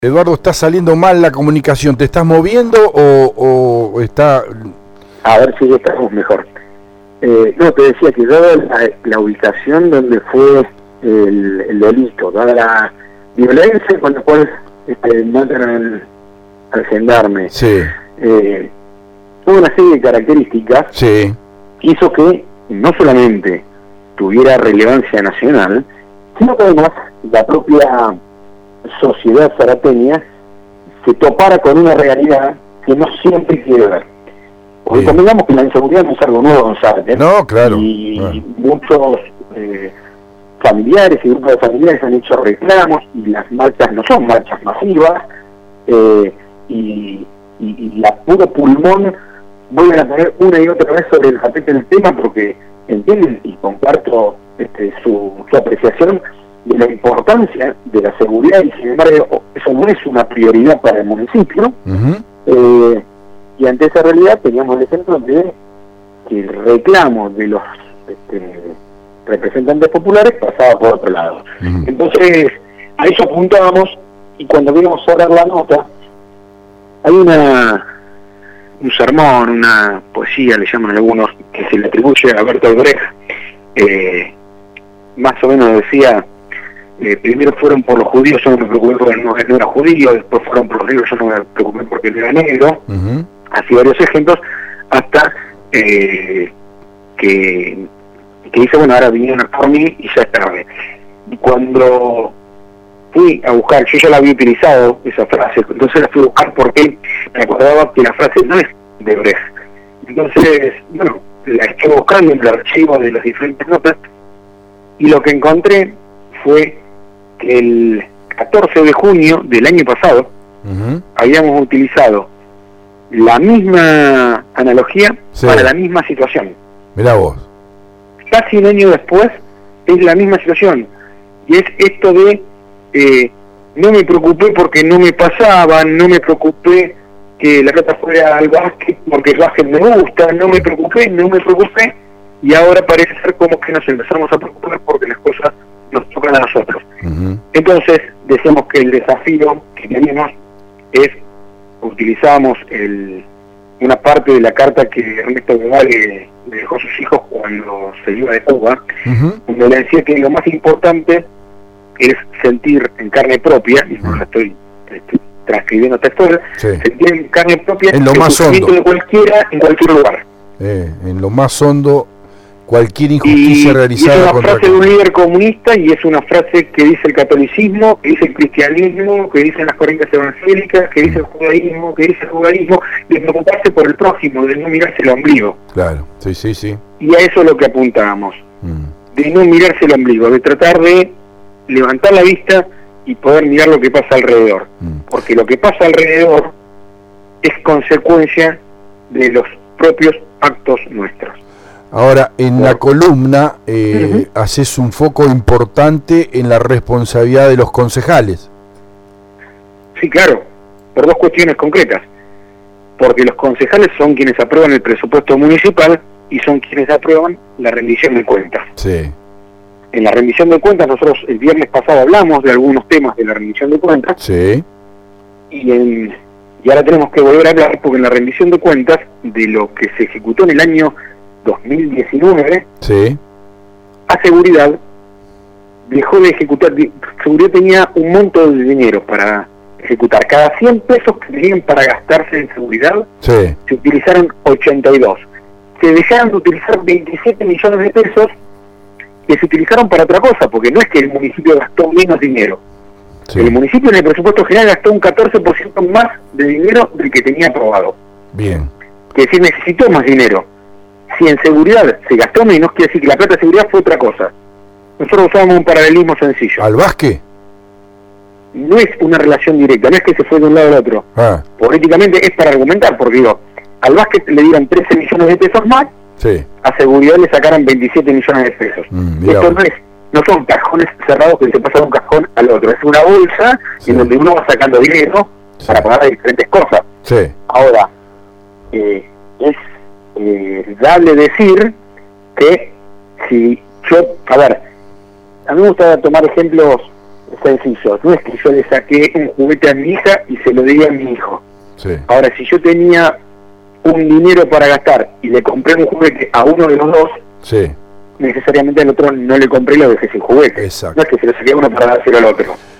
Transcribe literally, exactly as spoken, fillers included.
Eduardo, está saliendo mal la comunicación. ¿Te estás moviendo o, o está...? A ver si ya estamos mejor. Eh, no, te decía que dada la, la ubicación donde fue el, el delito, dada la violencia con la cual este, matan al, al gendarme, sí. eh, hubo una serie de características sí. que hizo que no solamente tuviera relevancia nacional, sino que además la propia sociedad zarateña se topara con una realidad que no siempre quiere ver. Porque convengamos que la inseguridad no es algo nuevo en Zárate. No, claro. Y claro. muchos eh, familiares y grupos de familiares han hecho reclamos, y las marchas no son marchas masivas, eh, y, y, y la puro pulmón vuelven a poner una y otra vez sobre el tapete del tema, porque entienden y comparto este, su, su apreciación de la importancia de la seguridad, y sin embargo eso no es una prioridad para el municipio. Uh-huh. eh, y ante esa realidad teníamos el ejemplo de que el reclamo de los este, representantes populares pasaba por otro lado. Uh-huh. Entonces a eso apuntábamos, y cuando vimos cerrar la nota hay una un sermón, una poesía, le llaman algunos, que se le atribuye a Bertolt Brecht, eh, más o menos decía: Eh, primero fueron por los judíos, yo no me preocupé porque no, no era judío, después fueron por los negros, yo no me preocupé porque no era negro. Uh-huh. Así varios ejemplos, hasta eh, que, que dice, bueno, ahora vinieron por mí y ya es tarde. Y cuando fui a buscar, yo ya la había utilizado esa frase, entonces la fui a buscar porque me acordaba que la frase no es de Brecht. Entonces, bueno, la estuve buscando en el archivo de las diferentes notas, y lo que encontré fue que el catorce de junio del año pasado uh-huh. habíamos utilizado la misma analogía sí. para la misma situación. Mirá vos. Casi un año después es la misma situación, y es esto de eh, no me preocupé porque no me pasaban, no me preocupé que la plata fuera al básquet porque el básquet me gusta, no me preocupé, no me preocupé, y ahora parece ser como que nos empezamos a preocupar porque las cosas nos tocan a nosotros. Uh-huh. Entonces decimos que el desafío que tenemos es, utilizamos el, una parte de la carta que Ernesto Guevara le, le dejó a sus hijos cuando se iba de Cuba, uh-huh. donde le decía que lo más importante es sentir en carne propia, y no lo estoy, estoy transcribiendo textual, sí. sentir en carne propia en lo más hondo de cualquiera en cualquier lugar. Eh, en lo más hondo cualquier injusticia y, realizada. Y es una contra frase de un líder comunista, y es una frase que dice el catolicismo, que dice el cristianismo, que dicen las corrientes evangélicas, que dice el judaísmo, que dice el judaísmo, de preocuparse por el prójimo, de no mirarse el ombligo. Claro, sí, sí, sí. Y a eso es lo que apuntábamos, mm. de no mirarse el ombligo, de tratar de levantar la vista y poder mirar lo que pasa alrededor. Mm. Porque lo que pasa alrededor es consecuencia de los propios actos nuestros. Ahora, en la columna eh, uh-huh. haces un foco importante en la responsabilidad de los concejales. Sí, claro, por dos cuestiones concretas. Porque los concejales son quienes aprueban el presupuesto municipal y son quienes aprueban la rendición de cuentas. Sí. En la rendición de cuentas, nosotros el viernes pasado hablamos de algunos temas de la rendición de cuentas. Sí. Y, en, y ahora tenemos que volver a hablar, porque en la rendición de cuentas de lo que se ejecutó en el año dos mil diecinueve, sí. a seguridad dejó de ejecutar. Seguridad tenía un monto de dinero para ejecutar. Cada cien pesos que tenían para gastarse en seguridad, sí. se utilizaron ochenta y dos. Se dejaron de utilizar veintisiete millones de pesos que se utilizaron para otra cosa, porque no es que el municipio gastó menos dinero. Sí. El municipio en el presupuesto general gastó un catorce por ciento más de dinero del que tenía aprobado. Bien. Que decir, necesitó más dinero. Si en seguridad se gastó menos, quiere decir que la plata de seguridad fue otra cosa. Nosotros usábamos un paralelismo sencillo. ¿Al básquet? No es una relación directa, no es que se fue de un lado al otro. Ah. Políticamente es para argumentar, porque digo, al básquet le dieron trece millones de pesos más, sí. a seguridad le sacaron veintisiete millones de pesos. Mm, Esto no, es, no son cajones cerrados que se pasan de un cajón al otro, es una bolsa sí. en donde uno va sacando dinero sí. para pagar diferentes cosas. Sí. Ahora, eh, es Eh, dable decir que si yo, a ver, a mí me gusta tomar ejemplos sencillo, no es que yo le saqué un juguete a mi hija y se lo di a mi hijo. Sí. Ahora, si yo tenía un dinero para gastar y le compré un juguete a uno de los dos, sí, necesariamente al otro no le compré y lo dejé sin juguete. Exacto. No es que se lo saqué a uno para dárselo al otro.